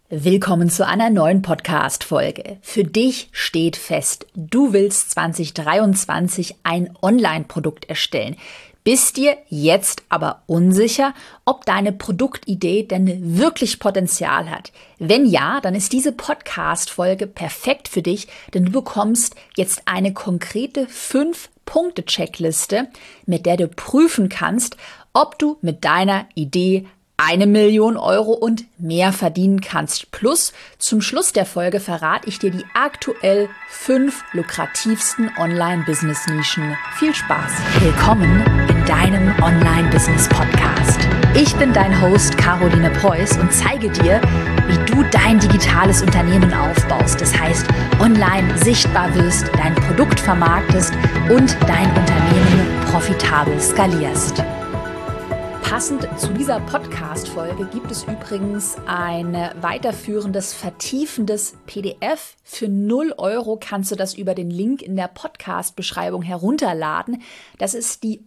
Willkommen zu einer neuen Podcast-Folge. Für dich steht fest, du willst 2023 ein Online-Produkt erstellen. Bist dir jetzt aber unsicher, ob deine Produktidee denn wirklich Potenzial hat? Wenn ja, dann ist diese Podcast-Folge perfekt für dich, denn du bekommst jetzt eine konkrete 5-Punkte-Checkliste, mit der du prüfen kannst, ob du mit deiner Idee 1 Million Euro und mehr verdienen kannst. Plus, zum Schluss der Folge verrate ich dir die aktuell 5 lukrativsten Online-Business-Nischen. Viel Spaß! Willkommen in deinem Online-Business-Podcast. Ich bin dein Host Caroline Preuß und zeige dir, wie du dein digitales Unternehmen aufbaust. Das heißt, online sichtbar wirst, dein Produkt vermarktest und dein Unternehmen profitabel skalierst. Passend zu dieser Podcast-Folge gibt es übrigens ein weiterführendes, vertiefendes PDF. Für 0 Euro kannst du das über den Link in der Podcast-Beschreibung herunterladen. Das ist die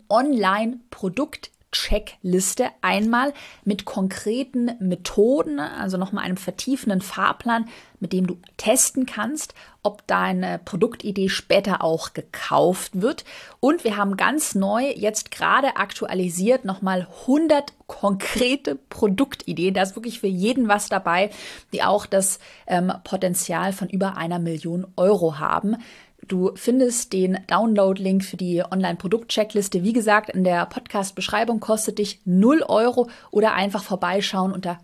Online-Produkt-Checkliste, einmal mit konkreten Methoden, also nochmal einem vertiefenden Fahrplan, mit dem du testen kannst, ob deine Produktidee später auch gekauft wird. Und wir haben ganz neu, jetzt gerade aktualisiert, nochmal 100 konkrete Produktideen. Da ist wirklich für jeden was dabei, die auch das Potenzial von über 1 Million Euro haben. Du findest den Download-Link für die Online-Produkt-Checkliste, wie gesagt, in der Podcast-Beschreibung, kostet dich 0 Euro oder einfach vorbeischauen unter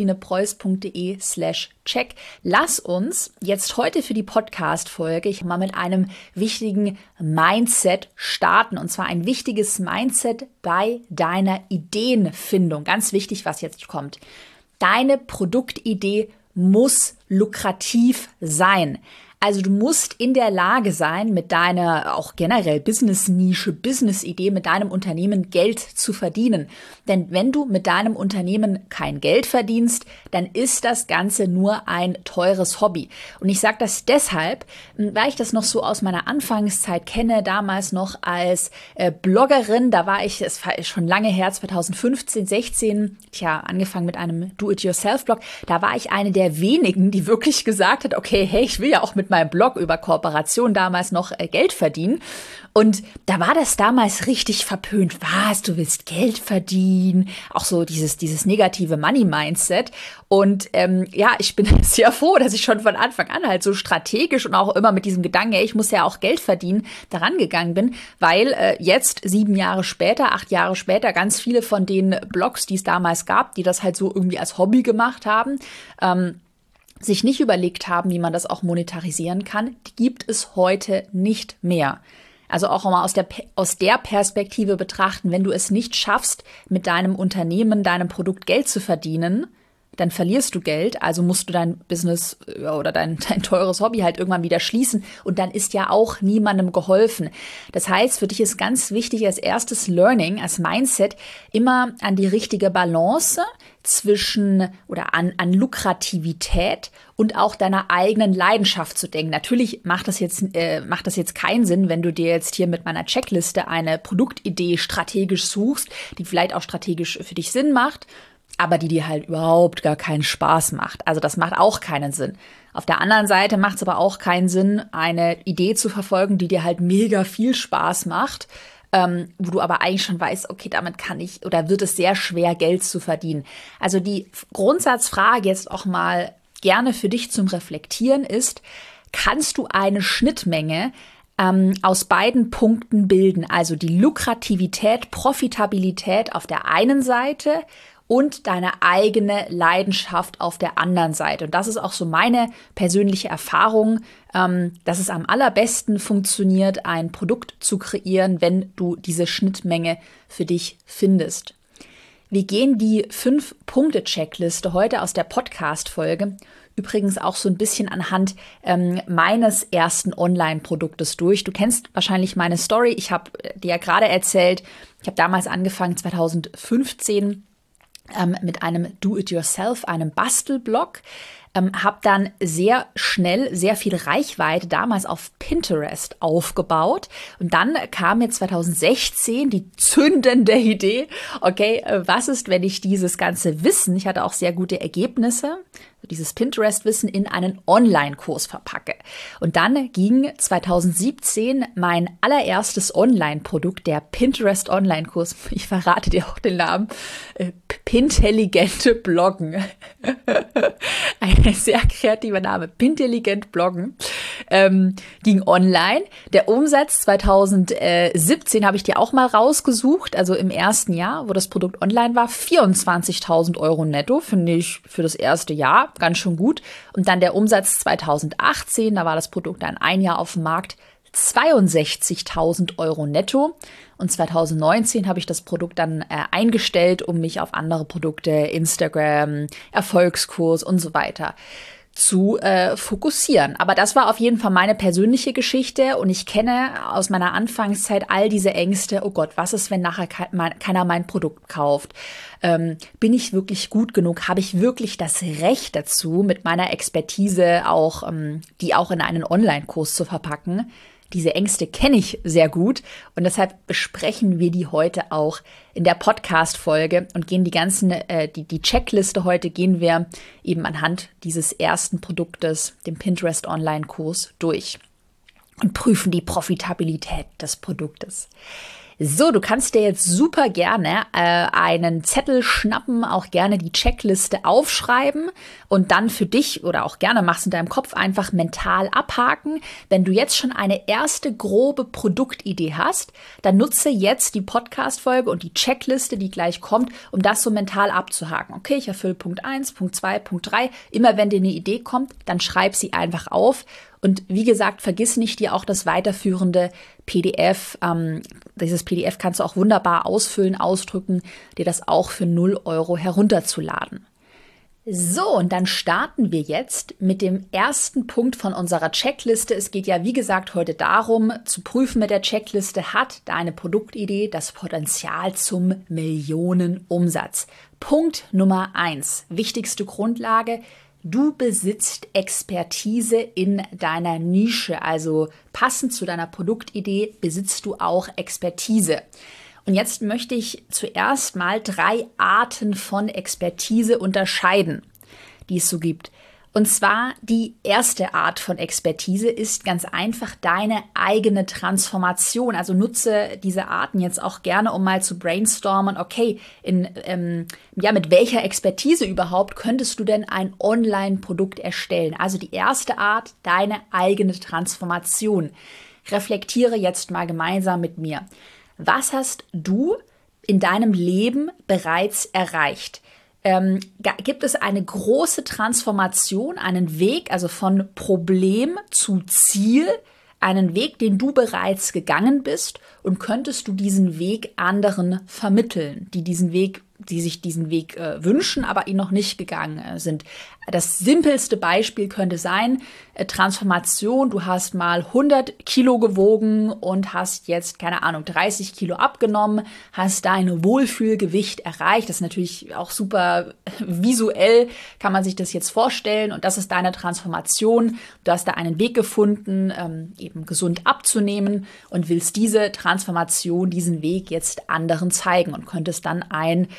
carolinepreuß.de/check. Lass uns jetzt heute für die Podcast-Folge mal mit einem wichtigen Mindset starten, und zwar ein wichtiges Mindset bei deiner Ideenfindung. Ganz wichtig, was jetzt kommt. Deine Produktidee muss lukrativ sein. Also du musst in der Lage sein, mit deiner auch generell Business-Nische, Business-Idee, mit deinem Unternehmen Geld zu verdienen. Denn wenn du mit deinem Unternehmen kein Geld verdienst, dann ist das Ganze nur ein teures Hobby. Und ich sage das deshalb, weil ich das noch so aus meiner Anfangszeit kenne, damals noch als Bloggerin. Da war ich, es war schon lange her, 2015, 16, angefangen mit einem Do-it-yourself-Blog. Da war ich eine der wenigen, die wirklich gesagt hat, okay, hey, ich will ja auch mit meinem Blog über Kooperation damals noch Geld verdienen. Und da war das damals richtig verpönt. Was, du willst Geld verdienen? Auch so dieses negative Money-Mindset. Und ich bin sehr froh, dass ich schon von Anfang an halt so strategisch und auch immer mit diesem Gedanken, ich muss ja auch Geld verdienen, daran gegangen bin, weil jetzt 7 Jahre später, 8 Jahre später, ganz viele von den Blogs, die es damals gab, die das halt so irgendwie als Hobby gemacht haben, sich nicht überlegt haben, wie man das auch monetarisieren kann, die gibt es heute nicht mehr. Also auch mal aus der Perspektive betrachten, wenn du es nicht schaffst, mit deinem Unternehmen, deinem Produkt Geld zu verdienen, dann verlierst du Geld, also musst du dein Business oder dein teures Hobby halt irgendwann wieder schließen und dann ist ja auch niemandem geholfen. Das heißt, für dich ist ganz wichtig als erstes Learning, als Mindset, immer an die richtige Balance zwischen oder an Lukrativität und auch deiner eigenen Leidenschaft zu denken. Natürlich macht das jetzt keinen Sinn, wenn du dir jetzt hier mit meiner Checkliste eine Produktidee strategisch suchst, die vielleicht auch strategisch für dich Sinn macht, aber die dir halt überhaupt gar keinen Spaß macht. Also das macht auch keinen Sinn. Auf der anderen Seite macht es aber auch keinen Sinn, eine Idee zu verfolgen, die dir halt mega viel Spaß macht, wo du aber eigentlich schon weißt, okay, damit kann ich oder wird es sehr schwer, Geld zu verdienen. Also die Grundsatzfrage jetzt auch mal gerne für dich zum Reflektieren ist, kannst du eine Schnittmenge aus beiden Punkten bilden? Also die Lukrativität, Profitabilität auf der einen Seite und deine eigene Leidenschaft auf der anderen Seite. Und das ist auch so meine persönliche Erfahrung, dass es am allerbesten funktioniert, ein Produkt zu kreieren, wenn du diese Schnittmenge für dich findest. Wir gehen die 5-Punkte-Checkliste heute aus der Podcast-Folge übrigens auch so ein bisschen anhand meines ersten Online-Produktes durch. Du kennst wahrscheinlich meine Story. Ich habe dir ja gerade erzählt, ich habe damals angefangen, 2015, mit einem Do-it-yourself, einem Bastelblog. habe dann sehr schnell sehr viel Reichweite damals auf Pinterest aufgebaut. Und dann kam mir 2016 die zündende Idee, okay, was ist, wenn ich dieses ganze Wissen, ich hatte auch sehr gute Ergebnisse, dieses Pinterest-Wissen in einen Online-Kurs verpacke. Und dann ging 2017 mein allererstes Online-Produkt, der Pinterest-Online-Kurs, ich verrate dir auch den Namen, Pintelligente Bloggen. Ein sehr kreativer Name, Pintelligent Bloggen, ging online. Der Umsatz 2017 habe ich dir auch mal rausgesucht, also im ersten Jahr, wo das Produkt online war, 24.000 Euro netto, finde ich für das erste Jahr ganz schön gut. Und dann der Umsatz 2018, da war das Produkt dann ein Jahr auf dem Markt, 62.000 Euro netto. Und 2019 habe ich das Produkt dann eingestellt, um mich auf andere Produkte, Instagram, Erfolgskurs und so weiter zu fokussieren. Aber das war auf jeden Fall meine persönliche Geschichte und ich kenne aus meiner Anfangszeit all diese Ängste. Oh Gott, was ist, wenn nachher keiner mein Produkt kauft? Bin ich wirklich gut genug? Habe ich wirklich das Recht dazu, mit meiner Expertise auch, die auch in einen Online-Kurs zu verpacken? Diese Ängste kenne ich sehr gut und deshalb besprechen wir die heute auch in der Podcast-Folge und gehen die Checkliste heute gehen wir eben anhand dieses ersten Produktes, dem Pinterest Online-Kurs, durch und prüfen die Profitabilität des Produktes. So, du kannst dir jetzt super gerne einen Zettel schnappen, auch gerne die Checkliste aufschreiben und dann für dich oder auch gerne machst in deinem Kopf einfach mental abhaken. Wenn du jetzt schon eine erste grobe Produktidee hast, dann nutze jetzt die Podcast-Folge und die Checkliste, die gleich kommt, um das so mental abzuhaken. Okay, ich erfülle Punkt 1, Punkt 2, Punkt 3. Immer wenn dir eine Idee kommt, dann schreib sie einfach auf. Und wie gesagt, vergiss nicht, dir auch das weiterführende PDF, dieses PDF kannst du auch wunderbar ausfüllen, ausdrücken, dir das auch für 0 Euro herunterzuladen. So, und dann starten wir jetzt mit dem ersten Punkt von unserer Checkliste. Es geht ja, wie gesagt, heute darum, zu prüfen mit der Checkliste, hat deine Produktidee das Potenzial zum Millionenumsatz? Punkt Nummer 1, wichtigste Grundlage: Du besitzt Expertise in deiner Nische, also passend zu deiner Produktidee besitzt du auch Expertise. Und jetzt möchte ich zuerst mal 3 Arten von Expertise unterscheiden, die es so gibt. Und zwar die erste Art von Expertise ist ganz einfach deine eigene Transformation. Also nutze diese Arten jetzt auch gerne, um mal zu brainstormen. Okay, mit welcher Expertise überhaupt könntest du denn ein Online-Produkt erstellen? Also die erste Art, deine eigene Transformation. Reflektiere jetzt mal gemeinsam mit mir. Was hast du in deinem Leben bereits erreicht? Gibt es eine große Transformation, einen Weg, also von Problem zu Ziel, einen Weg, den du bereits gegangen bist, und könntest du diesen Weg anderen vermitteln, die sich diesen Weg wünschen, aber ihn noch nicht gegangen sind? Das simpelste Beispiel könnte sein, Transformation, du hast mal 100 Kilo gewogen und hast jetzt, keine Ahnung, 30 Kilo abgenommen, hast dein Wohlfühlgewicht erreicht. Das ist natürlich auch super visuell, kann man sich das jetzt vorstellen, und das ist deine Transformation. Du hast da einen Weg gefunden, eben gesund abzunehmen und willst diese Transformation, diesen Weg jetzt anderen zeigen und könntest dann ein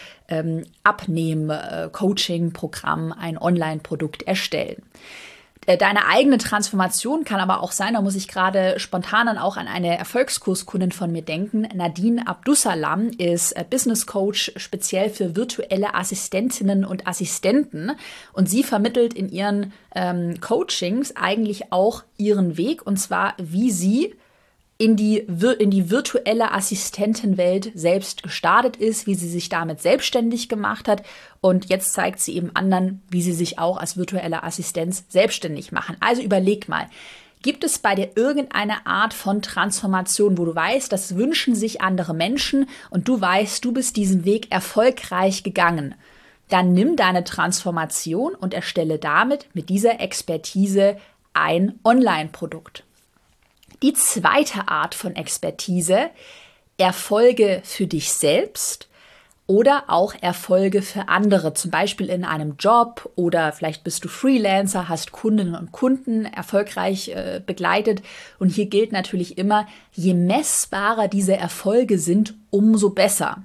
Abnehmen-Coaching-Programm, ein Online-Produkt erstellen. Deine eigene Transformation kann aber auch sein, da muss ich gerade spontan dann auch an eine Erfolgskurskundin von mir denken. Nadine Abdussalam ist Business Coach speziell für virtuelle Assistentinnen und Assistenten, und sie vermittelt in ihren Coachings eigentlich auch ihren Weg, und zwar wie sie in die virtuelle Assistentenwelt selbst gestartet ist, wie sie sich damit selbstständig gemacht hat, und jetzt zeigt sie eben anderen, wie sie sich auch als virtuelle Assistenz selbstständig machen. Also überleg mal, gibt es bei dir irgendeine Art von Transformation, wo du weißt, das wünschen sich andere Menschen und du weißt, du bist diesen Weg erfolgreich gegangen? Dann nimm deine Transformation und erstelle damit mit dieser Expertise ein Online-Produkt. Die zweite Art von Expertise: Erfolge für dich selbst oder auch Erfolge für andere, zum Beispiel in einem Job oder vielleicht bist du Freelancer, hast Kundinnen und Kunden erfolgreich begleitet. Und hier gilt natürlich immer, je messbarer diese Erfolge sind, umso besser.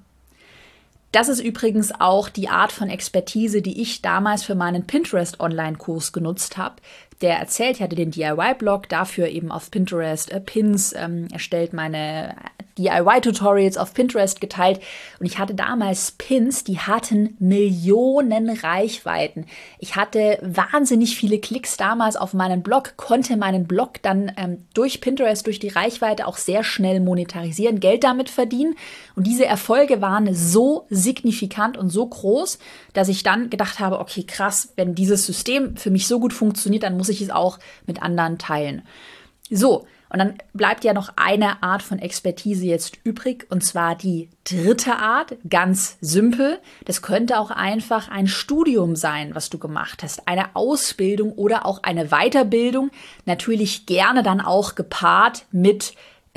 Das ist übrigens auch die Art von Expertise, die ich damals für meinen Pinterest-Online-Kurs genutzt habe. Der erzählt, ich hatte den DIY-Blog, dafür eben auf Pinterest Pins erstellt, meine DIY-Tutorials auf Pinterest geteilt. Und ich hatte damals Pins, die hatten Millionen Reichweiten. Ich hatte wahnsinnig viele Klicks damals auf meinen Blog, konnte meinen Blog dann durch Pinterest, durch die Reichweite auch sehr schnell monetarisieren, Geld damit verdienen. Und diese Erfolge waren so signifikant und so groß, dass ich dann gedacht habe, okay, krass, wenn dieses System für mich so gut funktioniert, dann muss ich es auch mit anderen teilen. So, und dann bleibt ja noch eine Art von Expertise jetzt übrig, und zwar die dritte Art, ganz simpel. Das könnte auch einfach ein Studium sein, was du gemacht hast, eine Ausbildung oder auch eine Weiterbildung, natürlich gerne dann auch gepaart mit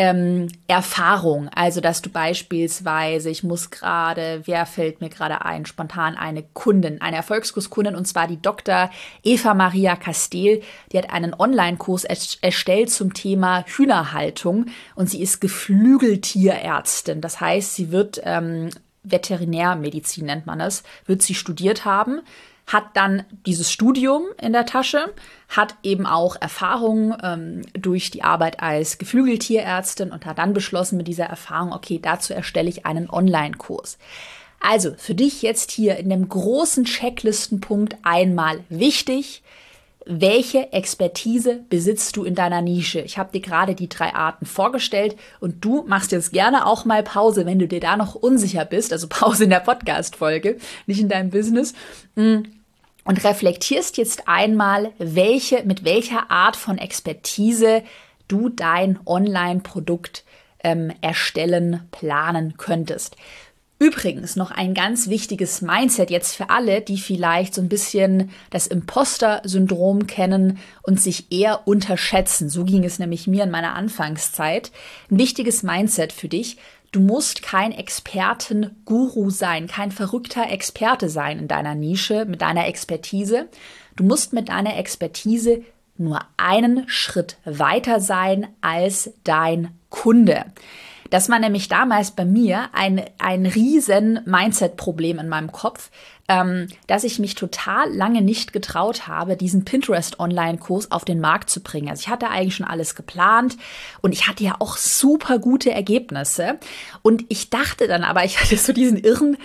Erfahrung, also dass du beispielsweise, wer fällt mir gerade ein, spontan eine Erfolgskurskundin, und zwar die Dr. Eva Maria Kastel, die hat einen Online-Kurs erstellt zum Thema Hühnerhaltung und sie ist Geflügeltierärztin, das heißt, sie wird Veterinärmedizin nennt man es, wird sie studiert haben, hat dann dieses Studium in der Tasche, hat eben auch Erfahrung durch die Arbeit als Geflügeltierärztin und hat dann beschlossen mit dieser Erfahrung, okay, dazu erstelle ich einen Online-Kurs. Also für dich jetzt hier in dem großen Checklistenpunkt einmal wichtig, welche Expertise besitzt du in deiner Nische? Ich habe dir gerade die 3 Arten vorgestellt und du machst jetzt gerne auch mal Pause, wenn du dir da noch unsicher bist, also Pause in der Podcast-Folge, nicht in deinem Business, und reflektierst jetzt einmal, mit welcher Art von Expertise du dein Online-Produkt erstellen, planen könntest. Übrigens noch ein ganz wichtiges Mindset jetzt für alle, die vielleicht so ein bisschen das Imposter-Syndrom kennen und sich eher unterschätzen. So ging es nämlich mir in meiner Anfangszeit. Ein wichtiges Mindset für dich. Du musst kein Experten-Guru sein, kein verrückter Experte sein in deiner Nische, mit deiner Expertise. Du musst mit deiner Expertise nur einen Schritt weiter sein als dein Kunde. Das war nämlich damals bei mir ein riesen Mindset-Problem in meinem Kopf, dass ich mich total lange nicht getraut habe, diesen Pinterest-Online-Kurs auf den Markt zu bringen. Also ich hatte eigentlich schon alles geplant und ich hatte ja auch super gute Ergebnisse. Und ich dachte dann aber, ich hatte so diesen irren,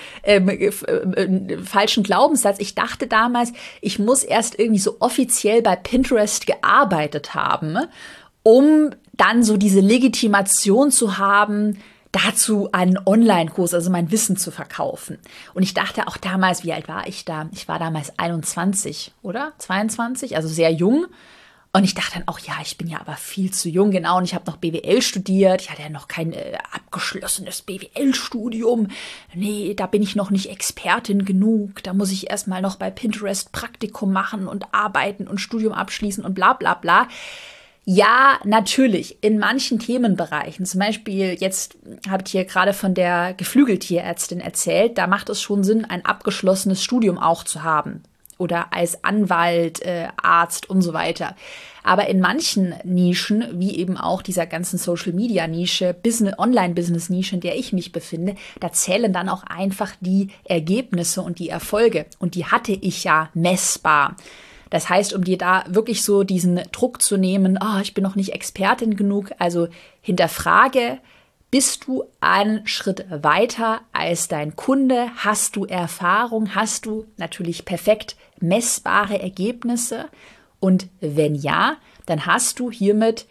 falschen Glaubenssatz. Ich dachte damals, ich muss erst irgendwie so offiziell bei Pinterest gearbeitet haben, um dann so diese Legitimation zu haben, dazu einen Online-Kurs, also mein Wissen zu verkaufen. Und ich dachte auch damals, wie alt war ich da? Ich war damals 21 oder 22, also sehr jung. Und ich dachte dann auch, ja, ich bin ja aber viel zu jung, genau. Und ich habe noch BWL studiert. Ich hatte ja noch kein abgeschlossenes BWL-Studium. Nee, da bin ich noch nicht Expertin genug. Da muss ich erstmal noch bei Pinterest Praktikum machen und arbeiten und Studium abschließen und bla bla bla. Ja, natürlich, in manchen Themenbereichen, zum Beispiel jetzt habe ich hier gerade von der Geflügeltierärztin erzählt, da macht es schon Sinn, ein abgeschlossenes Studium auch zu haben oder als Anwalt, Arzt und so weiter. Aber in manchen Nischen, wie eben auch dieser ganzen Social-Media-Nische, Online-Business-Nische, in der ich mich befinde, da zählen dann auch einfach die Ergebnisse und die Erfolge. Und die hatte ich ja messbar. Das heißt, um dir da wirklich so diesen Druck zu nehmen, ich bin noch nicht Expertin genug, also hinterfrage, bist du einen Schritt weiter als dein Kunde? Hast du Erfahrung? Hast du natürlich perfekt messbare Ergebnisse? Und wenn ja, dann hast du hiermit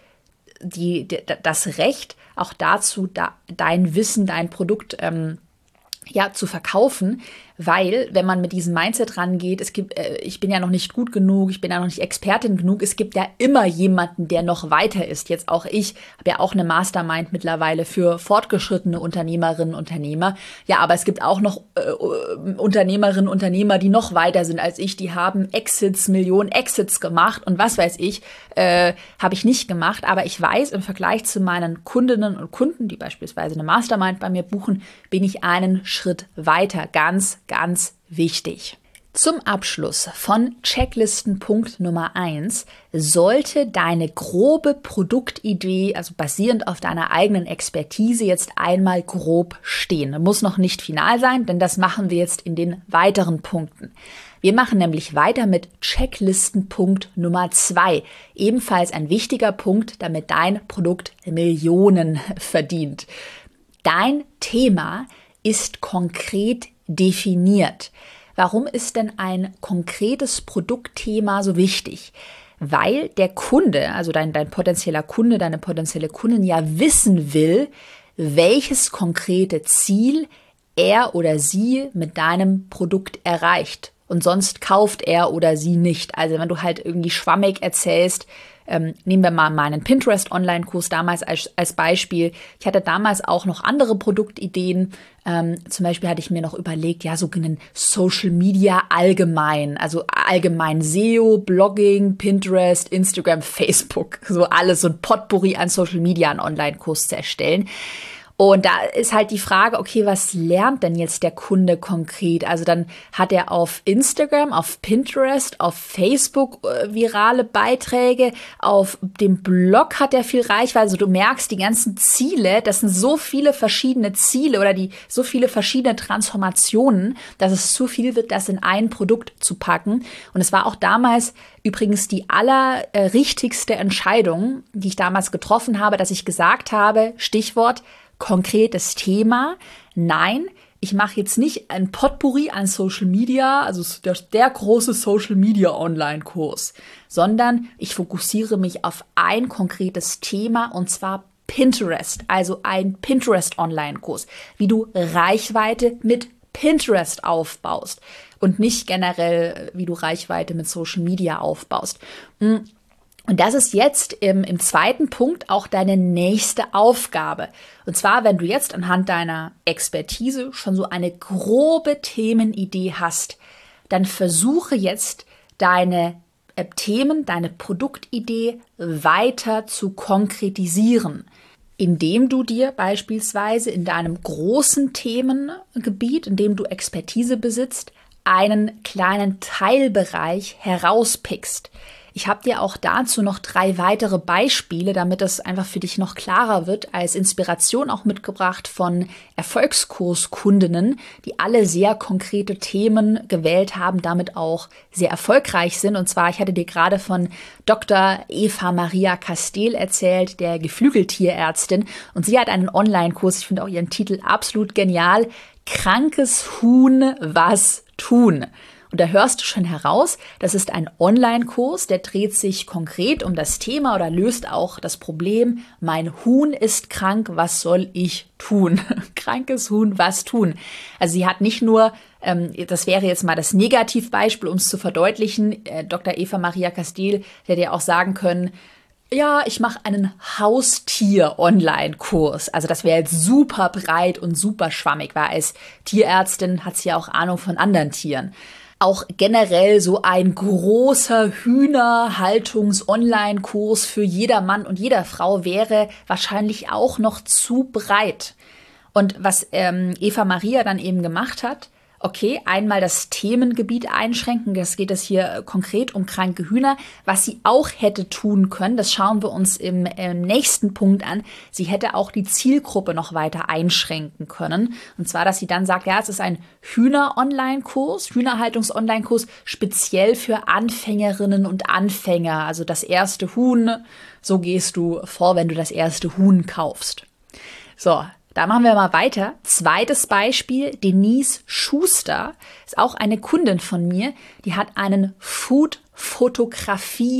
das Recht, auch dazu dein Wissen, dein Produkt zu verkaufen, Weil, wenn man mit diesem Mindset rangeht, ich bin ja noch nicht gut genug, ich bin ja noch nicht Expertin genug, es gibt ja immer jemanden, der noch weiter ist. Jetzt auch ich habe ja auch eine Mastermind mittlerweile für fortgeschrittene Unternehmerinnen und Unternehmer. Ja, aber es gibt auch noch Unternehmerinnen und Unternehmer, die noch weiter sind als ich. Die haben Millionen Exits gemacht und was weiß ich, habe ich nicht gemacht. Aber ich weiß, im Vergleich zu meinen Kundinnen und Kunden, die beispielsweise eine Mastermind bei mir buchen, bin ich einen Schritt weiter. Ganz wichtig. Zum Abschluss von Checklistenpunkt Nummer 1 sollte deine grobe Produktidee, also basierend auf deiner eigenen Expertise, jetzt einmal grob stehen. Muss noch nicht final sein, denn das machen wir jetzt in den weiteren Punkten. Wir machen nämlich weiter mit Checklistenpunkt Nummer 2. Ebenfalls ein wichtiger Punkt, damit dein Produkt Millionen verdient. Dein Thema ist konkret definiert. Warum ist denn ein konkretes Produktthema so wichtig? Weil der Kunde, also dein potenzieller Kunde, deine potenzielle Kundin ja wissen will, welches konkrete Ziel er oder sie mit deinem Produkt erreicht. Und sonst kauft er oder sie nicht. Also wenn du halt irgendwie schwammig erzählst, nehmen wir mal meinen Pinterest-Online-Kurs damals als Beispiel. Ich hatte damals auch noch andere Produktideen. Zum Beispiel hatte ich mir noch überlegt, ja, so einen Social Media allgemein. Also allgemein SEO, Blogging, Pinterest, Instagram, Facebook. So alles, so ein Potpourri an Social Media, einen Online-Kurs zu erstellen. Und da ist halt die Frage, okay, was lernt denn jetzt der Kunde konkret? Also dann hat er auf Instagram, auf Pinterest, auf Facebook virale Beiträge, auf dem Blog hat er viel Reichweite. Also du merkst, die ganzen Ziele, das sind so viele verschiedene Ziele oder so viele verschiedene Transformationen, dass es zu viel wird, das in ein Produkt zu packen. Und es war auch damals übrigens die allerrichtigste Entscheidung, die ich damals getroffen habe, dass ich gesagt habe, Stichwort, konkretes Thema. Nein, ich mache jetzt nicht ein Potpourri an Social Media, also der große Social Media Online-Kurs, sondern ich fokussiere mich auf ein konkretes Thema und zwar Pinterest, also ein Pinterest Online-Kurs, wie du Reichweite mit Pinterest aufbaust und nicht generell, wie du Reichweite mit Social Media aufbaust. Und das ist jetzt im zweiten Punkt auch deine nächste Aufgabe. Und zwar, wenn du jetzt anhand deiner Expertise schon so eine grobe Themenidee hast, dann versuche jetzt deine Themen, deine Produktidee weiter zu konkretisieren, indem du dir beispielsweise in deinem großen Themengebiet, in dem du Expertise besitzt, einen kleinen Teilbereich herauspickst. Ich habe dir auch dazu noch 3 weitere Beispiele, damit es einfach für dich noch klarer wird, als Inspiration auch mitgebracht von Erfolgskurskundinnen, die alle sehr konkrete Themen gewählt haben, damit auch sehr erfolgreich sind. Und zwar, ich hatte dir gerade von Dr. Eva Maria Castell erzählt, der Geflügeltierärztin. Und sie hat einen Online-Kurs, ich finde auch ihren Titel absolut genial, Krankes Huhn, was tun? Und da hörst du schon heraus, das ist ein Online-Kurs, der dreht sich konkret um das Thema oder löst auch das Problem, mein Huhn ist krank, was soll ich tun? Krankes Huhn, was tun? Also sie hat nicht nur, das wäre jetzt mal das Negativbeispiel, um es zu verdeutlichen, Dr. Eva Maria Castell hätte ja auch sagen können, ja, ich mache einen Haustier-Online-Kurs. Also das wäre jetzt super breit und super schwammig, weil als Tierärztin hat sie ja auch Ahnung von anderen Tieren. Auch generell so ein großer Hühnerhaltungs-Online-Kurs für jeder Mann und jeder Frau wäre wahrscheinlich auch noch zu breit. Und was Eva Maria dann eben gemacht hat, okay, einmal das Themengebiet einschränken, das geht es hier konkret um kranke Hühner. Was sie auch hätte tun können, das schauen wir uns im nächsten Punkt an, sie hätte auch die Zielgruppe noch weiter einschränken können. Und zwar, dass sie dann sagt, ja, es ist ein Hühner-Online-Kurs, Hühnerhaltungs-Online-Kurs, speziell für Anfängerinnen und Anfänger. Also das erste Huhn, so gehst du vor, wenn du das erste Huhn kaufst. So, da machen wir mal weiter. Zweites Beispiel, Denise Schuster ist auch eine Kundin von mir, die hat einen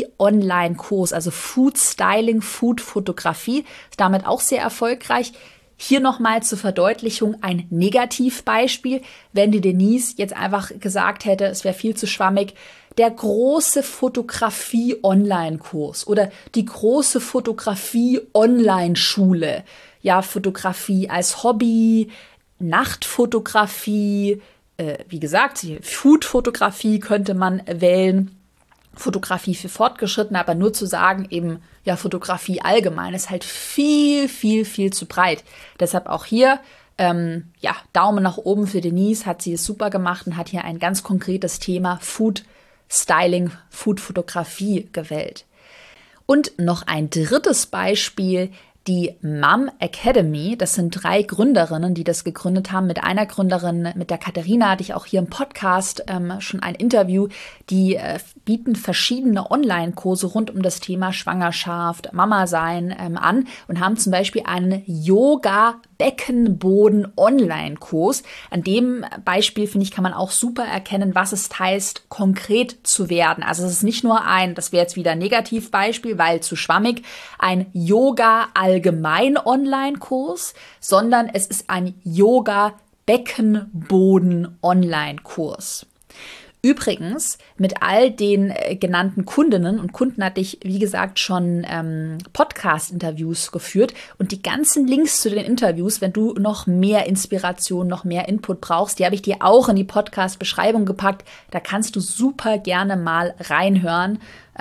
Food-Fotografie-Online-Kurs, also Food-Styling, Food-Fotografie, ist damit auch sehr erfolgreich. Hier nochmal zur Verdeutlichung ein Negativbeispiel. Wenn die Denise jetzt einfach gesagt hätte, es wäre viel zu schwammig, der große Fotografie-Online-Kurs oder die große Fotografie-Online-Schule. Ja, Fotografie als Hobby, Nachtfotografie, wie gesagt, Food-Fotografie könnte man wählen. Fotografie für Fortgeschrittene, aber nur zu sagen, eben, ja, Fotografie allgemein ist halt viel, viel, viel zu breit. Deshalb auch hier, Daumen nach oben für Denise, hat sie es super gemacht und hat hier ein ganz konkretes Thema Food Styling, Food Fotografie gewählt. Und noch ein drittes Beispiel, die Mom Academy. Das sind 3 Gründerinnen, die das gegründet haben. Mit einer Gründerin, mit der Katharina, hatte ich auch hier im Podcast schon ein Interview. Die bieten verschiedene Online-Kurse rund um das Thema Schwangerschaft, Mama-Sein an und haben zum Beispiel einen Yoga-Beckenboden-Online-Kurs. An dem Beispiel, finde ich, kann man auch super erkennen, was es heißt, konkret zu werden. Also es ist nicht nur das wäre jetzt wieder ein Negativbeispiel, weil zu schwammig, ein Yoga-Allgemein-Online-Kurs, sondern es ist ein Yoga-Beckenboden-Online-Kurs. Übrigens, mit all den genannten Kundinnen und Kunden hatte ich, wie gesagt, schon Podcast-Interviews geführt. Und die ganzen Links zu den Interviews, wenn du noch mehr Inspiration, noch mehr Input brauchst, die habe ich dir auch in die Podcast-Beschreibung gepackt. Da kannst du super gerne mal reinhören.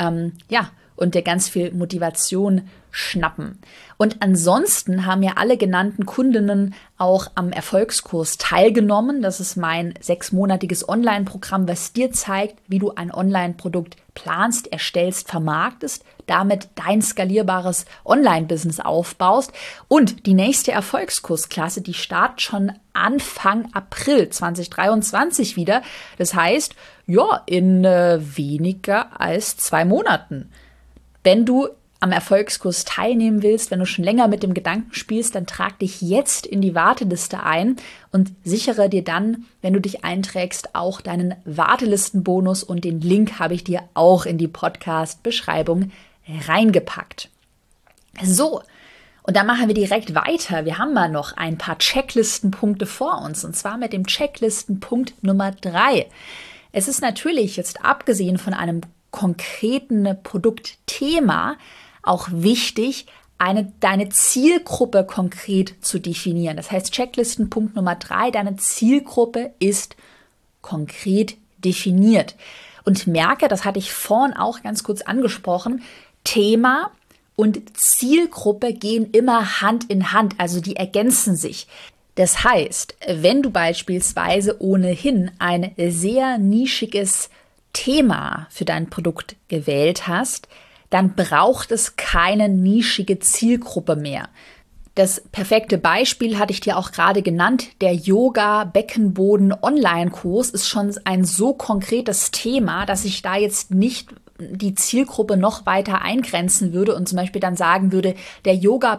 Und dir ganz viel Motivation schnappen. Und ansonsten haben ja alle genannten Kundinnen auch am Erfolgskurs teilgenommen. Das ist mein 6-monatiges Online-Programm, was dir zeigt, wie du ein Online-Produkt planst, erstellst, vermarktest, damit dein skalierbares Online-Business aufbaust. Und die nächste Erfolgskursklasse, die startet schon Anfang April 2023 wieder. Das heißt, ja, in weniger als 2 Monaten. Wenn du am Erfolgskurs teilnehmen willst, wenn du schon länger mit dem Gedanken spielst, dann trag dich jetzt in die Warteliste ein und sichere dir dann, wenn du dich einträgst, auch deinen Wartelistenbonus, und den Link habe ich dir auch in die Podcast-Beschreibung reingepackt. So, und dann machen wir direkt weiter. Wir haben mal noch ein paar Checklistenpunkte vor uns, und zwar mit dem Checklistenpunkt Nummer 3. Es ist natürlich jetzt abgesehen von einem konkreten Produktthema auch wichtig, deine Zielgruppe konkret zu definieren. Das heißt, Checklistenpunkt Nummer 3, deine Zielgruppe ist konkret definiert. Und merke, das hatte ich vorhin auch ganz kurz angesprochen, Thema und Zielgruppe gehen immer Hand in Hand, also die ergänzen sich. Das heißt, wenn du beispielsweise ohnehin ein sehr nischiges Thema für dein Produkt gewählt hast, dann braucht es keine nischige Zielgruppe mehr. Das perfekte Beispiel hatte ich dir auch gerade genannt. Der Yoga-Beckenboden-Online-Kurs ist schon ein so konkretes Thema, dass ich da jetzt nicht die Zielgruppe noch weiter eingrenzen würde und zum Beispiel dann sagen würde, der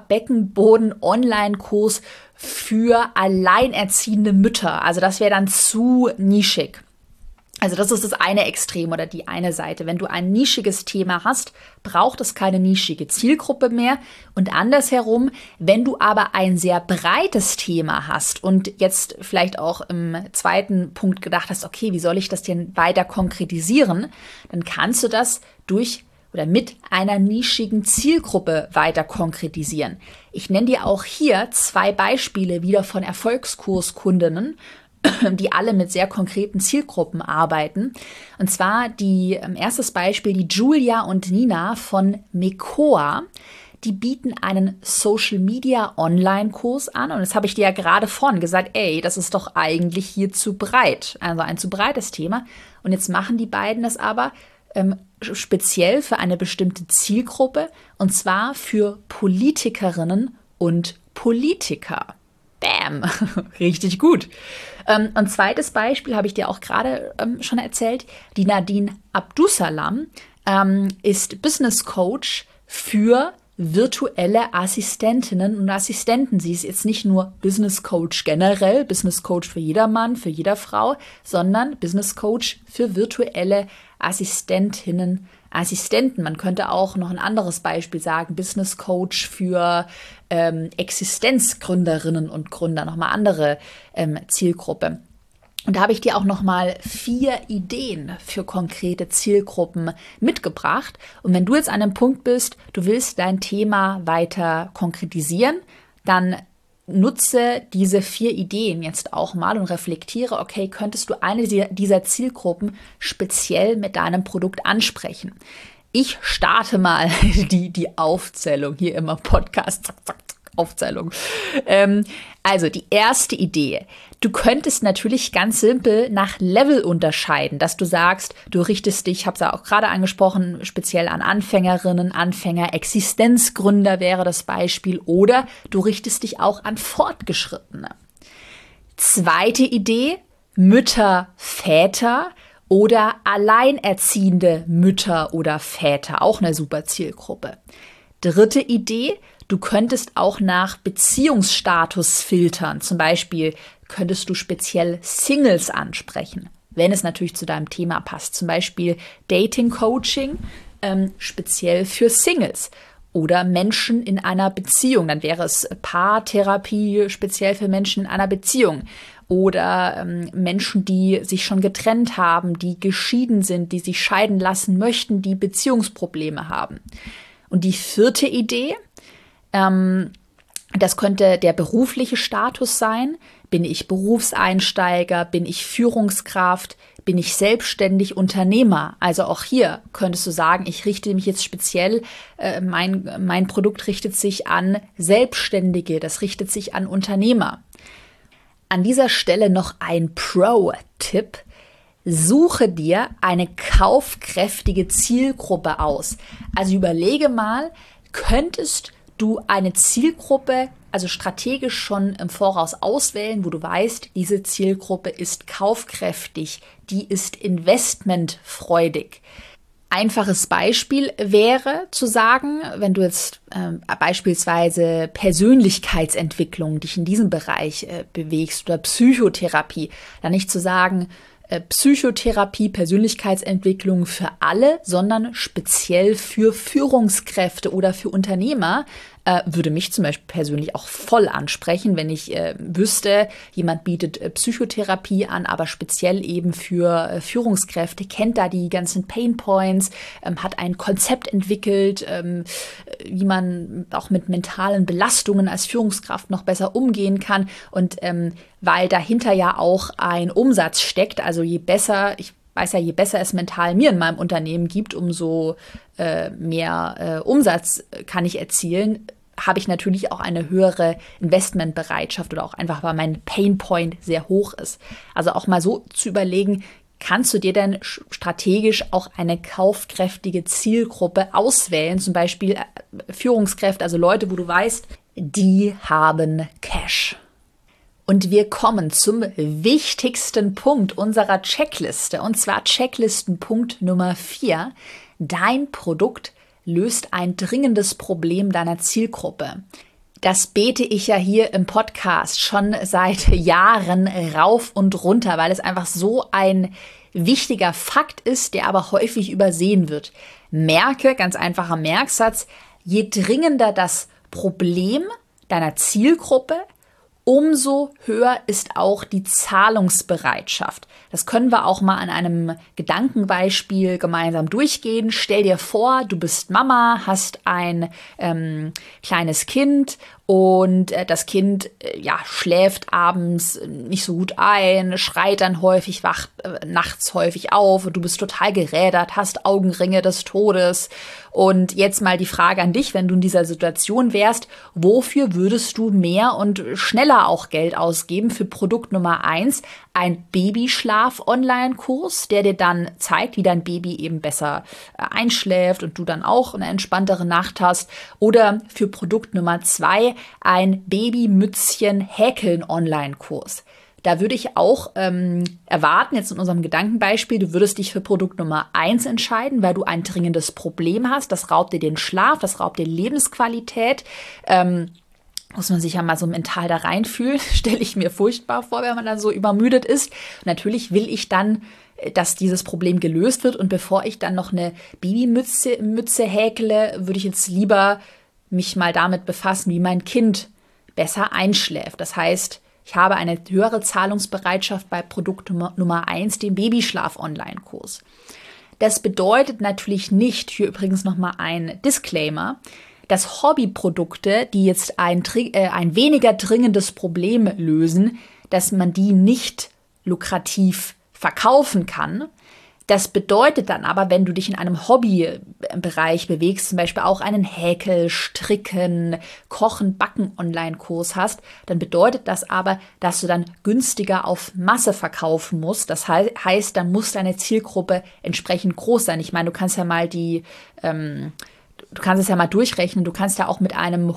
Yoga-Beckenboden-Online-Kurs für alleinerziehende Mütter. Also das wäre dann zu nischig. Also das ist das eine Extrem oder die eine Seite. Wenn du ein nischiges Thema hast, braucht es keine nischige Zielgruppe mehr. Und andersherum, wenn du aber ein sehr breites Thema hast und jetzt vielleicht auch im zweiten Punkt gedacht hast, okay, wie soll ich das denn weiter konkretisieren, dann kannst du das mit einer nischigen Zielgruppe weiter konkretisieren. Ich nenne dir auch hier 2 Beispiele wieder von Erfolgskurskundinnen, die alle mit sehr konkreten Zielgruppen arbeiten. Und zwar erstes Beispiel, die Julia und Nina von Mekoa. Die bieten einen Social-Media-Online-Kurs an. Und das habe ich dir ja gerade vorhin gesagt, das ist doch eigentlich hier zu breit. Also ein zu breites Thema. Und jetzt machen die beiden das aber speziell für eine bestimmte Zielgruppe. Und zwar für Politikerinnen und Politiker. Bam, richtig gut. Und zweites Beispiel habe ich dir auch gerade schon erzählt. Die Nadine Abdusalam ist Business Coach für virtuelle Assistentinnen und Assistenten. Sie ist jetzt nicht nur Business Coach generell, Business Coach für jeder Mann, für jede Frau, sondern Business Coach für virtuelle Assistentinnen, Assistenten. Man könnte auch noch ein anderes Beispiel sagen, Business Coach für Existenzgründerinnen und Gründer, nochmal andere Zielgruppe. Und da habe ich dir auch nochmal 4 Ideen für konkrete Zielgruppen mitgebracht. Und wenn du jetzt an einem Punkt bist, du willst dein Thema weiter konkretisieren, dann nutze diese 4 Ideen jetzt auch mal und reflektiere, okay, könntest du eine dieser Zielgruppen speziell mit deinem Produkt ansprechen? Ich starte mal die Aufzählung hier im Podcast. Zack, zack, zack, Aufzählung. Also die erste Idee. Du könntest natürlich ganz simpel nach Level unterscheiden, dass du sagst, du richtest dich, ich habe es ja auch gerade angesprochen, speziell an Anfängerinnen, Anfänger, Existenzgründer wäre das Beispiel, oder du richtest dich auch an Fortgeschrittene. Zweite Idee, Mütter, Väter oder alleinerziehende Mütter oder Väter, auch eine super Zielgruppe. Dritte Idee, du könntest auch nach Beziehungsstatus filtern. Zum Beispiel könntest du speziell Singles ansprechen, wenn es natürlich zu deinem Thema passt. Zum Beispiel Dating-Coaching speziell für Singles oder Menschen in einer Beziehung. Dann wäre es Paartherapie speziell für Menschen in einer Beziehung. Oder Menschen, die sich schon getrennt haben, die geschieden sind, die sich scheiden lassen möchten, die Beziehungsprobleme haben. Und die vierte Idee, das könnte der berufliche Status sein. Bin ich Berufseinsteiger? Bin ich Führungskraft? Bin ich selbstständig Unternehmer? Also auch hier könntest du sagen, ich richte mich jetzt speziell, mein Produkt richtet sich an Selbstständige, das richtet sich an Unternehmer. An dieser Stelle noch ein Pro-Tipp. Suche dir eine kaufkräftige Zielgruppe aus. Also überlege mal, könntest du eine Zielgruppe, also strategisch schon im Voraus auswählen, wo du weißt, diese Zielgruppe ist kaufkräftig, die ist investmentfreudig. Einfaches Beispiel wäre zu sagen, wenn du jetzt beispielsweise Persönlichkeitsentwicklung dich in diesem Bereich bewegst oder Psychotherapie, dann nicht zu sagen, Psychotherapie, Persönlichkeitsentwicklung für alle, sondern speziell für Führungskräfte oder für Unternehmer, würde mich zum Beispiel persönlich auch voll ansprechen, wenn ich wüsste, jemand bietet Psychotherapie an, aber speziell eben für Führungskräfte, kennt da die ganzen Painpoints, hat ein Konzept entwickelt, wie man auch mit mentalen Belastungen als Führungskraft noch besser umgehen kann. Und weil dahinter ja auch ein Umsatz steckt, also je besser, ich weiß ja, je besser es mental mir in meinem Unternehmen gibt, umso mehr Umsatz kann ich erzielen, habe ich natürlich auch eine höhere Investmentbereitschaft oder auch einfach, weil mein Painpoint sehr hoch ist. Also auch mal so zu überlegen, kannst du dir denn strategisch auch eine kaufkräftige Zielgruppe auswählen, zum Beispiel Führungskräfte, also Leute, wo du weißt, die haben Cash. Und wir kommen zum wichtigsten Punkt unserer Checkliste, und zwar Checklistenpunkt Nummer 4. Dein Produkt löst ein dringendes Problem deiner Zielgruppe. Das bete ich ja hier im Podcast schon seit Jahren rauf und runter, weil es einfach so ein wichtiger Fakt ist, der aber häufig übersehen wird. Merke, ganz einfacher Merksatz, je dringender das Problem deiner Zielgruppe, umso höher ist auch die Zahlungsbereitschaft. Das können wir auch mal an einem Gedankenbeispiel gemeinsam durchgehen. Stell dir vor, du bist Mama, hast ein kleines Kind und das Kind schläft abends nicht so gut ein, schreit dann häufig, wacht nachts häufig auf und du bist total gerädert, hast Augenringe des Todes. Und jetzt mal die Frage an dich, wenn du in dieser Situation wärst, wofür würdest du mehr und schneller auch Geld ausgeben? Für Produkt Nummer 1, ein Babyschlaf-Online-Kurs, der dir dann zeigt, wie dein Baby eben besser einschläft und du dann auch eine entspanntere Nacht hast. Oder für Produkt Nummer 2, ein Babymützchen-Häkeln-Online-Kurs. Da würde ich auch erwarten, jetzt in unserem Gedankenbeispiel, du würdest dich für Produkt Nummer 1 entscheiden, weil du ein dringendes Problem hast. Das raubt dir den Schlaf, das raubt dir Lebensqualität. Muss man sich ja mal so mental da reinfühlen, stelle ich mir furchtbar vor, wenn man dann so übermüdet ist. Und natürlich will ich dann, dass dieses Problem gelöst wird. Und bevor ich dann noch eine Babymütze häkle, würde ich jetzt lieber mich mal damit befassen, wie mein Kind besser einschläft. Das heißt, ich habe eine höhere Zahlungsbereitschaft bei Produkt Nummer 1, dem Babyschlaf-Online-Kurs. Das bedeutet natürlich nicht, hier übrigens nochmal ein Disclaimer, dass Hobbyprodukte, die jetzt ein weniger dringendes Problem lösen, dass man die nicht lukrativ verkaufen kann. Das bedeutet dann aber, wenn du dich in einem Hobbybereich bewegst, zum Beispiel auch einen Häkel-, Stricken-, Kochen-, Backen-Online-Kurs hast, dann bedeutet das aber, dass du dann günstiger auf Masse verkaufen musst. Das heißt, dann muss deine Zielgruppe entsprechend groß sein. Ich meine, du kannst es ja mal durchrechnen. Du kannst ja auch mit einem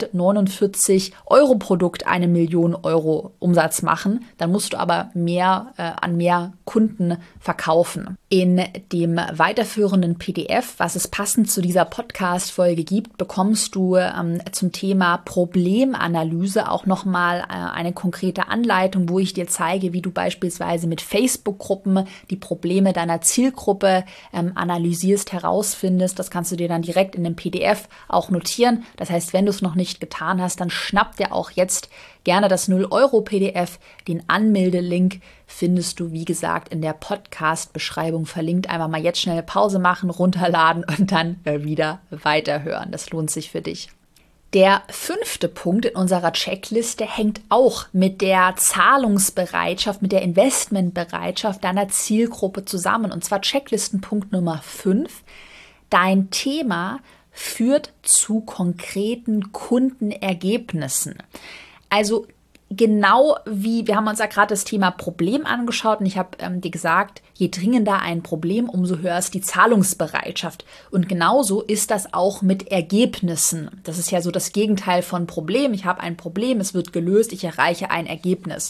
149-Euro-Produkt 1 Million Euro Umsatz machen. Dann musst du aber an mehr Kunden verkaufen. In dem weiterführenden PDF, was es passend zu dieser Podcast-Folge gibt, bekommst du zum Thema Problemanalyse auch nochmal eine konkrete Anleitung, wo ich dir zeige, wie du beispielsweise mit Facebook-Gruppen die Probleme deiner Zielgruppe analysierst, herausfindest. Das kannst du dir dann direkt in dem PDF auch notieren. Das heißt, wenn du es noch nicht getan hast, dann schnapp dir auch jetzt gerne das 0-Euro-PDF. Den Anmeldelink findest du, wie gesagt, in der Podcast-Beschreibung verlinkt. Einfach mal jetzt schnell eine Pause machen, runterladen und dann wieder weiterhören. Das lohnt sich für dich. Der 5. Punkt in unserer Checkliste hängt auch mit der Zahlungsbereitschaft, mit der Investmentbereitschaft deiner Zielgruppe zusammen. Und zwar Checklistenpunkt Nummer 5. Dein Thema führt zu konkreten Kundenergebnissen. Also genau wie, wir haben uns ja gerade das Thema Problem angeschaut und ich habe dir gesagt, je dringender ein Problem, umso höher ist die Zahlungsbereitschaft. Und genauso ist das auch mit Ergebnissen. Das ist ja so das Gegenteil von Problem. Ich habe ein Problem, es wird gelöst, ich erreiche ein Ergebnis.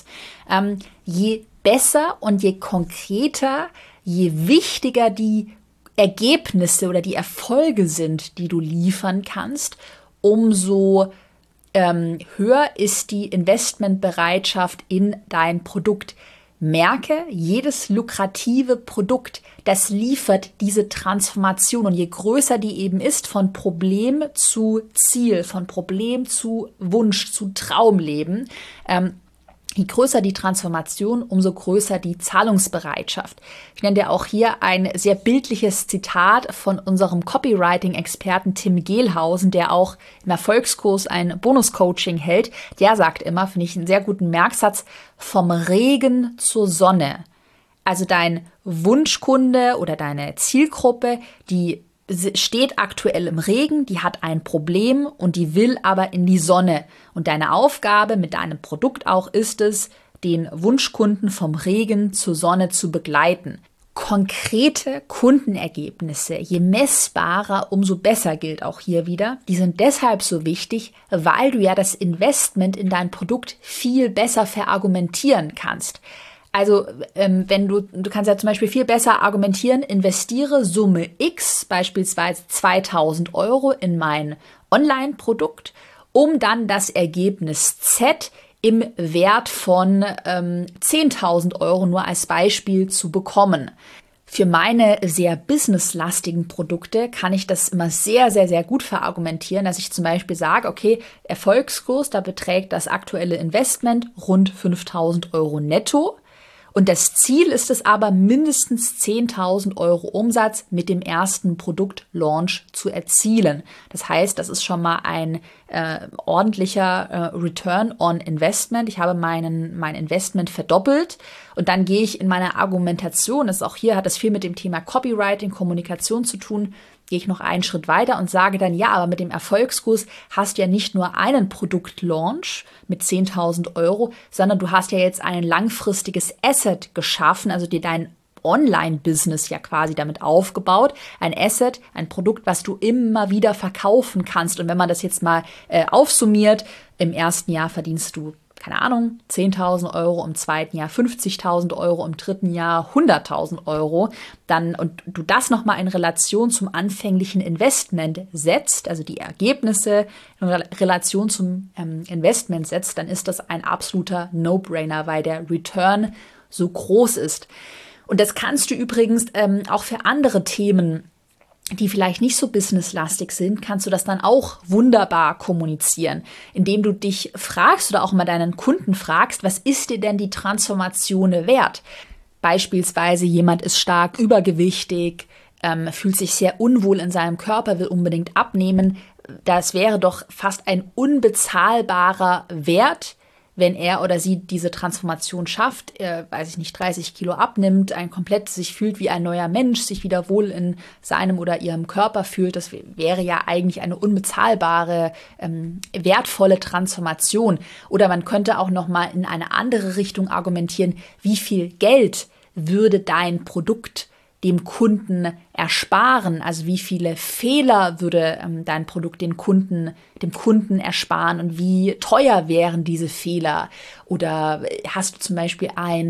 Je besser und je konkreter, je wichtiger die Ergebnisse oder die Erfolge sind, die du liefern kannst, umso höher ist die Investmentbereitschaft in dein Produkt. Merke, jedes lukrative Produkt, das liefert diese Transformation. Und je größer die eben ist, von Problem zu Ziel, von Problem zu Wunsch, zu Traumleben, je größer die Transformation, umso größer die Zahlungsbereitschaft. Ich nenne dir auch hier ein sehr bildliches Zitat von unserem Copywriting-Experten Tim Gehlhausen, der auch im Erfolgskurs ein Bonus-Coaching hält. Der sagt immer, finde ich einen sehr guten Merksatz, vom Regen zur Sonne. Also dein Wunschkunde oder deine Zielgruppe, die steht aktuell im Regen, die hat ein Problem und die will aber in die Sonne. Und deine Aufgabe mit deinem Produkt auch ist es, den Wunschkunden vom Regen zur Sonne zu begleiten. Konkrete Kundenergebnisse, je messbarer, umso besser gilt auch hier wieder. Die sind deshalb so wichtig, weil du ja das Investment in dein Produkt viel besser verargumentieren kannst. Also wenn du kannst ja zum Beispiel viel besser argumentieren, investiere Summe X, beispielsweise 2.000 Euro in mein Online-Produkt, um dann das Ergebnis Z im Wert von 10.000 Euro nur als Beispiel zu bekommen. Für meine sehr businesslastigen Produkte kann ich das immer sehr, sehr, sehr gut verargumentieren, dass ich zum Beispiel sage, okay, Erfolgskurs, da beträgt das aktuelle Investment rund 5.000 Euro netto. Und das Ziel ist es aber, mindestens 10.000 Euro Umsatz mit dem ersten Produktlaunch zu erzielen. Das heißt, das ist schon mal ein ordentlicher Return on Investment. Ich habe mein Investment verdoppelt und dann gehe ich in meine Argumentation, das ist auch hier, hat das viel mit dem Thema Copywriting, Kommunikation zu tun, gehe ich noch einen Schritt weiter und sage dann, ja, aber mit dem Erfolgskurs hast du ja nicht nur einen Produktlaunch mit 10.000 Euro, sondern du hast ja jetzt ein langfristiges Asset geschaffen, also dir dein Online-Business ja quasi damit aufgebaut. Ein Asset, ein Produkt, was du immer wieder verkaufen kannst. Und wenn man das jetzt mal aufsummiert, im ersten Jahr verdienst du keine Ahnung, 10.000 Euro, im zweiten Jahr 50.000 Euro, im dritten Jahr 100.000 Euro, und du das nochmal in Relation zum anfänglichen Investment setzt, also die Ergebnisse in Relation zum Investment setzt, dann ist das ein absoluter No-Brainer, weil der Return so groß ist. Und das kannst du übrigens auch für andere Themen, die vielleicht nicht so businesslastig sind, kannst du das dann auch wunderbar kommunizieren, indem du dich fragst oder auch mal deinen Kunden fragst, was ist dir denn die Transformation wert? Beispielsweise jemand ist stark übergewichtig, fühlt sich sehr unwohl in seinem Körper, will unbedingt abnehmen. Das wäre doch fast ein unbezahlbarer Wert, wenn er oder sie diese Transformation schafft, 30 Kilo abnimmt, komplett sich fühlt wie ein neuer Mensch, sich wieder wohl in seinem oder ihrem Körper fühlt. Das wäre ja eigentlich eine unbezahlbare, wertvolle Transformation. Oder man könnte auch noch mal in eine andere Richtung argumentieren, wie viel Geld würde dein Produkt dem Kunden ersparen, also wie viele Fehler würde dein Produkt dem Kunden ersparen und wie teuer wären diese Fehler? Oder hast du zum Beispiel ein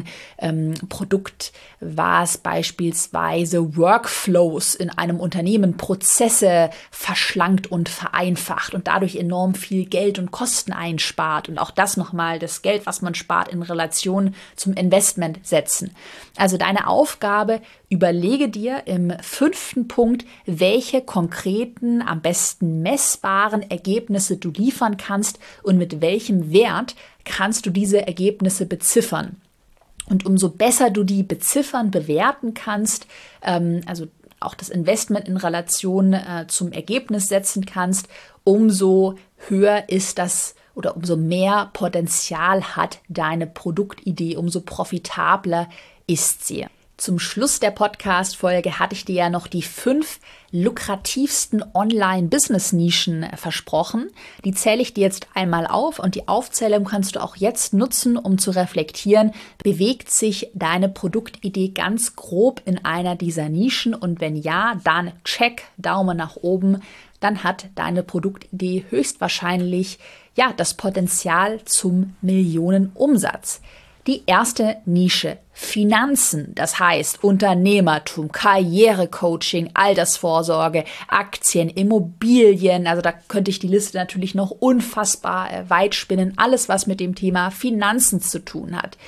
Produkt, was beispielsweise Workflows in einem Unternehmen, Prozesse verschlankt und vereinfacht und dadurch enorm viel Geld und Kosten einspart und auch das nochmal das Geld, was man spart, in Relation zum Investment setzen. Also deine Aufgabe, überlege dir im 5. Punkt, welche konkreten, am besten messbaren Ergebnisse du liefern kannst und mit welchem Wert kannst du diese Ergebnisse beziffern. Und umso besser du die beziffern, bewerten kannst, also auch das Investment in Relation zum Ergebnis setzen kannst, umso höher ist das oder umso mehr Potenzial hat deine Produktidee, umso profitabler ist sie. Zum Schluss der Podcast-Folge hatte ich dir ja noch die 5 lukrativsten Online-Business-Nischen versprochen. Die zähle ich dir jetzt einmal auf und die Aufzählung kannst du auch jetzt nutzen, um zu reflektieren, bewegt sich deine Produktidee ganz grob in einer dieser Nischen und wenn ja, dann check, Daumen nach oben, dann hat deine Produktidee höchstwahrscheinlich das Potenzial zum Millionenumsatz. Die erste Nische, Finanzen, das heißt Unternehmertum, Karrierecoaching, Altersvorsorge, Aktien, Immobilien, also da könnte ich die Liste natürlich noch unfassbar weit spinnen, alles was mit dem Thema Finanzen zu tun hat.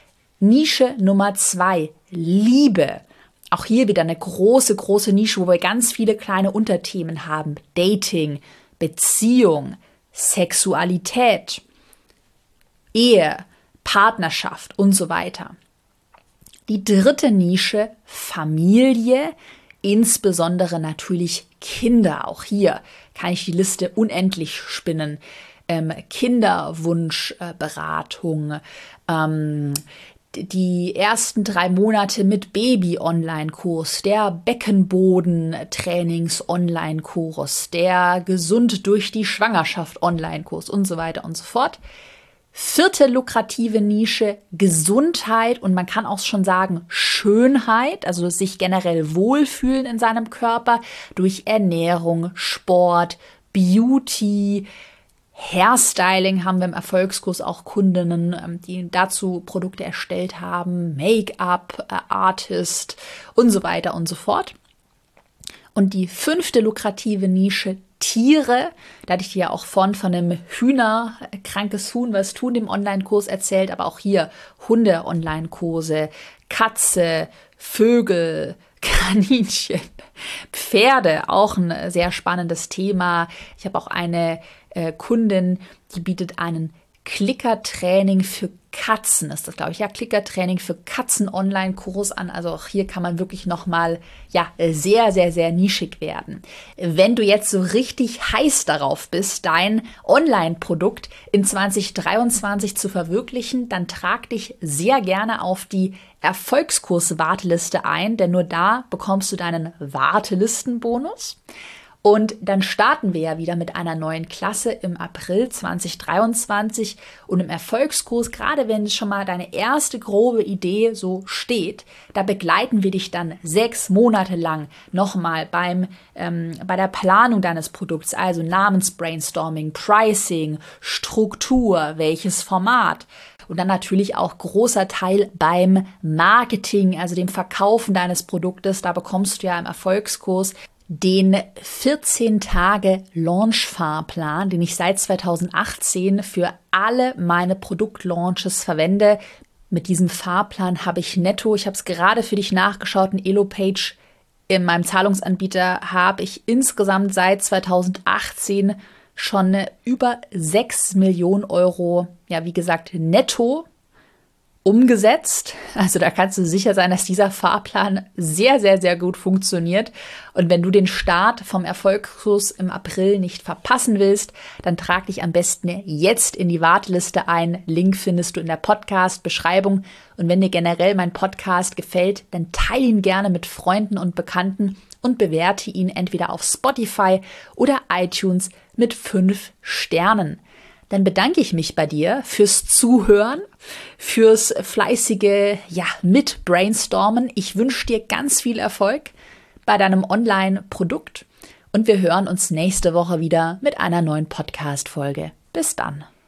Nische Nummer 2, Liebe. Auch hier wieder eine große, große Nische, wo wir ganz viele kleine Unterthemen haben. Dating, Beziehung, Sexualität, Ehe, Partnerschaft und so weiter. Die dritte Nische, Familie, insbesondere natürlich Kinder. Auch hier kann ich die Liste unendlich spinnen. Kinderwunschberatung, die ersten 3 Monate mit Baby-Online-Kurs, der Beckenboden-Trainings-Online-Kurs, der Gesund durch die Schwangerschaft-Online-Kurs und so weiter und so fort. 4. lukrative Nische, Gesundheit und man kann auch schon sagen Schönheit, also sich generell wohlfühlen in seinem Körper durch Ernährung, Sport, Beauty, Hairstyling haben wir im Erfolgskurs auch Kundinnen, die dazu Produkte erstellt haben, Make-up, Artist und so weiter und so fort. Und die 5. lukrative Nische, Tiere, da hatte ich dir ja auch von einem krankes Huhn, was tun, dem Online-Kurs erzählt, aber auch hier Hunde-Online-Kurse, Katze, Vögel, Kaninchen, Pferde, auch ein sehr spannendes Thema. Ich habe auch eine Kundin, die bietet einen Klickertraining für Katzen, ist das, glaube ich, Klickertraining für Katzen Online-Kurs an. Also auch hier kann man wirklich nochmal, sehr, sehr, sehr nischig werden. Wenn du jetzt so richtig heiß darauf bist, dein Online-Produkt in 2023 zu verwirklichen, dann trag dich sehr gerne auf die Erfolgskurs-Warteliste ein, denn nur da bekommst du deinen Wartelistenbonus. Und dann starten wir ja wieder mit einer neuen Klasse im April 2023 und im Erfolgskurs, gerade wenn schon mal deine erste grobe Idee so steht, da begleiten wir dich dann 6 Monate lang nochmal bei der Planung deines Produkts, also Namensbrainstorming, Pricing, Struktur, welches Format. Und dann natürlich auch großer Teil beim Marketing, also dem Verkaufen deines Produktes. Da bekommst du ja im Erfolgskurs den 14-Tage-Launch-Fahrplan, den ich seit 2018 für alle meine Produktlaunches verwende. Mit diesem Fahrplan habe ich netto, ich habe es gerade für dich nachgeschaut, in Elopage, in meinem Zahlungsanbieter, habe ich insgesamt seit 2018 schon über 6 Millionen Euro, ja wie gesagt, netto umgesetzt. Also da kannst du sicher sein, dass dieser Fahrplan sehr, sehr, sehr gut funktioniert. Und wenn du den Start vom Erfolgskurs im April nicht verpassen willst, dann trag dich am besten jetzt in die Warteliste ein. Link findest du in der Podcast-Beschreibung. Und wenn dir generell mein Podcast gefällt, dann teile ihn gerne mit Freunden und Bekannten und bewerte ihn entweder auf Spotify oder iTunes mit 5 Sternen. Dann bedanke ich mich bei dir fürs Zuhören, fürs fleißige Mit-Brainstormen. Ich wünsche dir ganz viel Erfolg bei deinem Online-Produkt und wir hören uns nächste Woche wieder mit einer neuen Podcast-Folge. Bis dann.